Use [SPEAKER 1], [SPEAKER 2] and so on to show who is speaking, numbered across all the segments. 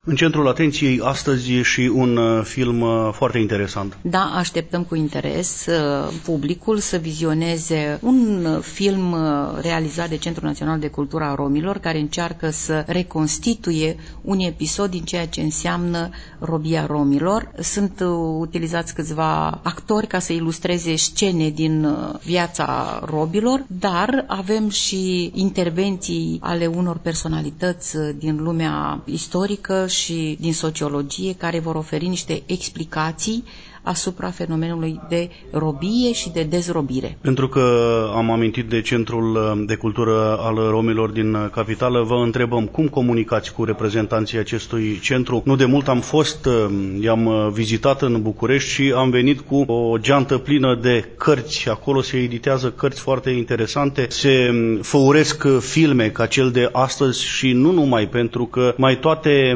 [SPEAKER 1] În centrul atenției astăzi e și un film foarte interesant.
[SPEAKER 2] Da, așteptăm cu interes publicul să vizioneze un film realizat de Centrul Național de Cultură a Romilor, care încearcă să reconstituie un episod din ceea ce înseamnă robia romilor. Sunt utilizați câțiva actori ca să ilustreze scene din viața robilor, dar avem și intervenții ale unor personalități din lumea istorică și din sociologie care vor oferi niște explicații asupra fenomenului de robie și de dezrobire.
[SPEAKER 1] Pentru că am amintit de Centrul de Cultură al Romilor din capitală, vă întrebăm cum comunicați cu reprezentanții acestui centru. Nu de mult am fost, i-am vizitat în București și am venit cu o geantă plină de cărți. Acolo se editează cărți foarte interesante, se făuresc filme ca cel de astăzi și nu numai, pentru că mai toate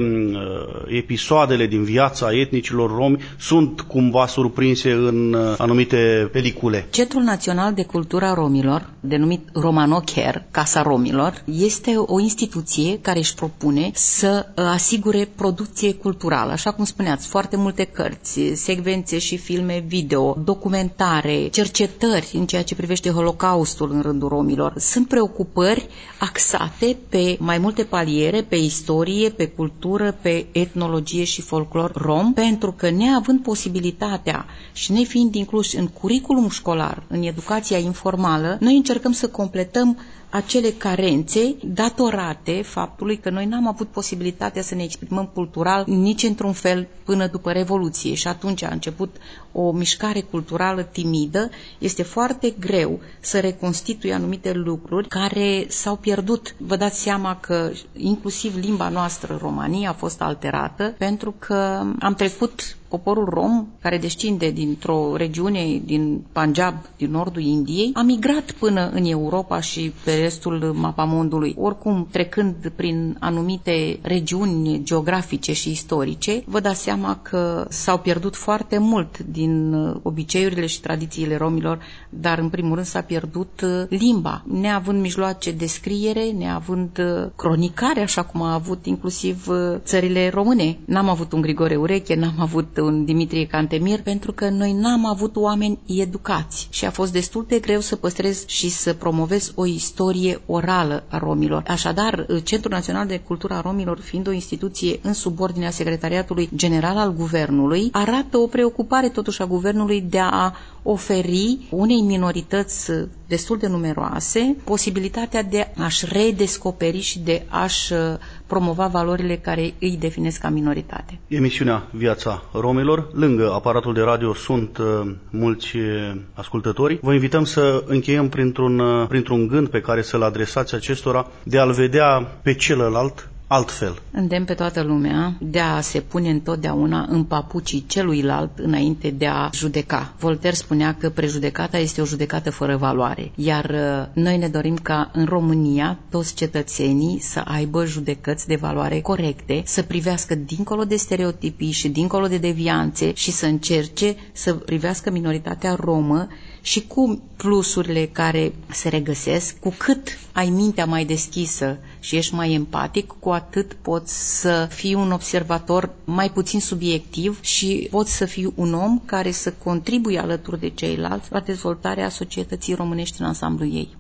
[SPEAKER 1] episoadele din viața etnicilor romi sunt cumva surprinse în anumite pelicule.
[SPEAKER 2] Centrul Național de Cultură a Romilor, denumit Romano Care, Casa Romilor, este o instituție care își propune să asigure producție culturală. Așa cum spuneați, foarte multe cărți, secvențe și filme video, documentare, cercetări în ceea ce privește Holocaustul în rândul romilor. Sunt preocupări axate pe mai multe paliere, pe istorie, pe cultură, pe etnologie și folclor rom, pentru că neavând posibilitatea și nefiind incluși în curiculum școlar, în educația informală, noi încercăm să completăm acele carențe datorate faptului că noi n-am avut posibilitatea să ne exprimăm cultural nici într-un fel până după Revoluție și atunci a început o mișcare culturală timidă. Este foarte greu să reconstitui anumite lucruri care s-au pierdut. Vă dați seama că inclusiv limba noastră, România, a fost alterată pentru că am trecut poporul rom, care descinde dintr-o regiune din Punjab, din nordul Indiei, a migrat până în Europa și pe restul mapamondului. Oricum, trecând prin anumite regiuni geografice și istorice, vă dați seama că s-au pierdut foarte mult din obiceiurile și tradițiile romilor, dar în primul rând s-a pierdut limba. Neavând mijloace de scriere, neavând cronicare, așa cum a avut inclusiv țările române. N-am avut un Grigore Ureche, n-am avut un Dimitrie Cantemir, pentru că noi n-am avut oameni educați și a fost destul de greu să păstrez și să promovez o istorie orală a romilor. Așadar, Centrul Național de Cultură a Romilor, fiind o instituție în subordinea Secretariatului General al Guvernului, arată o preocupare totuși a Guvernului de a oferi unei minorități destul de numeroase posibilitatea de a-și redescoperi și de a-și promova valorile care îi definesc ca minoritate.
[SPEAKER 1] Emisiunea Viața Romilor, lângă aparatul de radio sunt mulți ascultători. Vă invităm să încheiem printr-un gând pe care să-l adresați acestora, de a-l vedea pe celălalt altfel.
[SPEAKER 2] Îndemn pe toată lumea de a se pune întotdeauna în papucii celuilalt înainte de a judeca. Voltaire spunea că prejudecata este o judecată fără valoare, iar noi ne dorim ca în România toți cetățenii să aibă judecăți de valoare corecte, să privească dincolo de stereotipii și dincolo de devianțe și să încerce să privească minoritatea romă și cu plusurile care se regăsesc. Cu cât ai mintea mai deschisă și ești mai empatic, cu atât poți să fii un observator mai puțin subiectiv și poți să fii un om care să contribuie alături de ceilalți la dezvoltarea societății românești în ansamblu ei.